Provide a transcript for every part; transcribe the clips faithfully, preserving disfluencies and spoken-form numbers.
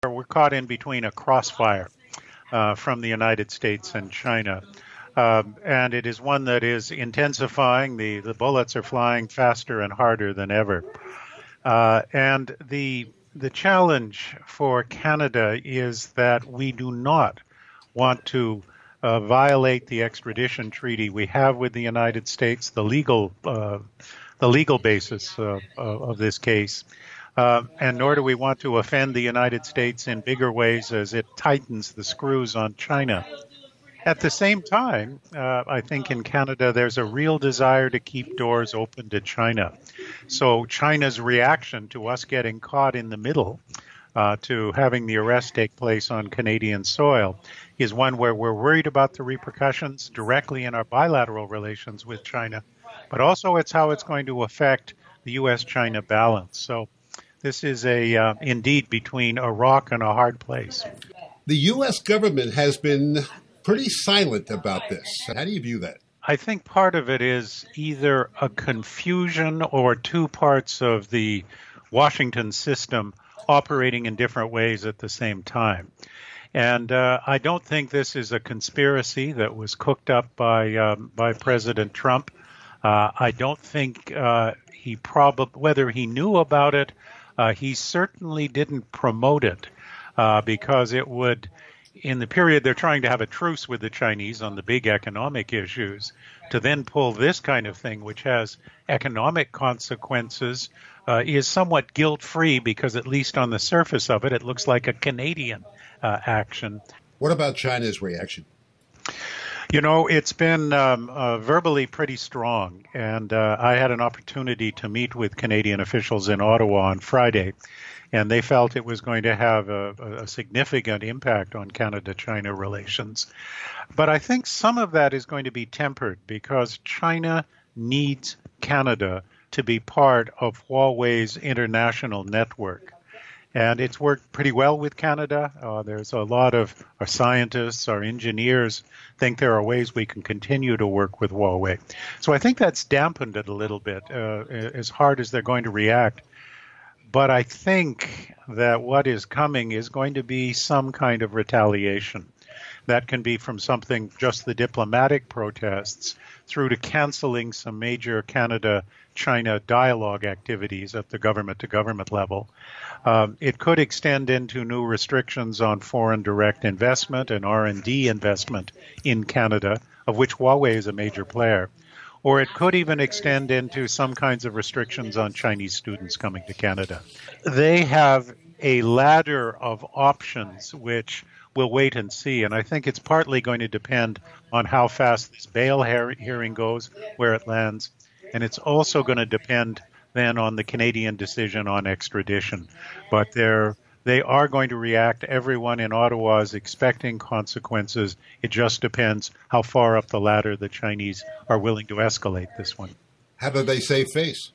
we're caught in between a crossfire uh, from the United States and China. Um, and it is one that is intensifying. The, the bullets are flying faster and harder than ever. Uh, and the the challenge for Canada is that we do not want to uh, violate the extradition treaty we have with the United States, the legal uh, the legal basis uh, of this case. Uh, and nor do we want to offend the United States in bigger ways as it tightens the screws on China. At the same time, uh, I think in Canada there's a real desire to keep doors open to China. So China's reaction to us getting caught in the middle, uh, to having the arrest take place on Canadian soil, is one where we're worried about the repercussions directly in our bilateral relations with China, but also it's how it's going to affect the U S China balance. So this is a uh, indeed between a rock and a hard place. The U S government has been pretty silent about this. How do you view that? I think part of it is either a confusion or two parts of the Washington system operating in different ways at the same time. And uh, I don't think this is a conspiracy that was cooked up by um, by President Trump. Uh, I don't think uh, he probably, whether he knew about it, uh, he certainly didn't promote it uh, because it would, in the period they're trying to have a truce with the Chinese on the big economic issues, to then pull this kind of thing, which has economic consequences, uh, is somewhat guilt-free because at least on the surface of it, it looks like a Canadian uh, action. What about China's reaction? You know, it's been um, uh, verbally pretty strong, and uh, I had an opportunity to meet with Canadian officials in Ottawa on Friday, and they felt it was going to have a, a significant impact on Canada-China relations. But I think some of that is going to be tempered because China needs Canada to be part of Huawei's international network. And it's worked pretty well with Canada. Uh, there's a lot of our scientists, our engineers think there are ways we can continue to work with Huawei. So I think that's dampened it a little bit, uh, as hard as they're going to react. But I think that what is coming is going to be some kind of retaliation. That can be from something just the diplomatic protests through to canceling some major Canada-China dialogue activities at the government-to-government level. Um, it could extend into new restrictions on foreign direct investment and R and D investment in Canada, of which Huawei is a major player. Or it could even extend into some kinds of restrictions on Chinese students coming to Canada. They have a ladder of options which we'll wait and see. And I think it's partly going to depend on how fast this bail hearing goes, where it lands. And it's also going to depend then on the Canadian decision on extradition. But they're, they are going to react. Everyone in Ottawa is expecting consequences. It just depends how far up the ladder the Chinese are willing to escalate this one. How do they save face?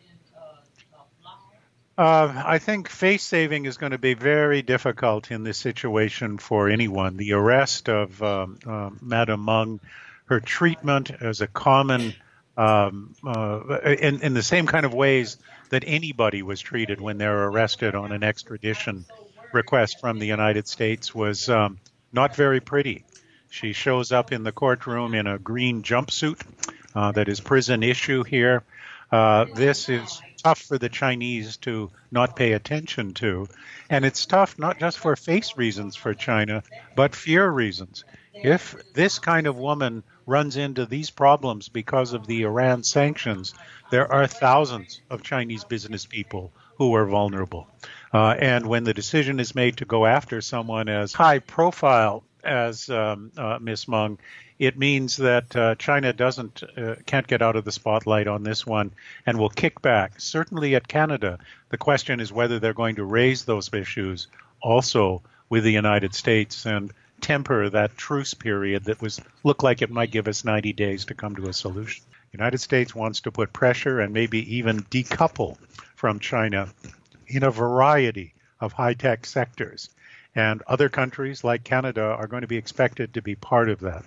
Uh, I think face saving is going to be very difficult in this situation for anyone. The arrest of um, uh, Madame Meng, her treatment as a common, um, uh, in, in the same kind of ways that anybody was treated when they're arrested on an extradition request from the United States, was um, not very pretty. She shows up in the courtroom in a green jumpsuit uh, that is prison issue here. Uh, this is tough for the Chinese to not pay attention to. And it's tough not just for face reasons for China, but fear reasons. If this kind of woman runs into these problems because of the Iran sanctions, there are thousands of Chinese business people who are vulnerable. Uh, and when the decision is made to go after someone as high profile as um, uh, Miss Meng, it means that uh, China doesn't uh, can't get out of the spotlight on this one and will kick back. Certainly at Canada, the question is whether they're going to raise those issues also with the United States and temper that truce period that was looked like it might give us ninety days to come to a solution. The United States wants to put pressure and maybe even decouple from China in a variety of high-tech sectors. And other countries like Canada are going to be expected to be part of that.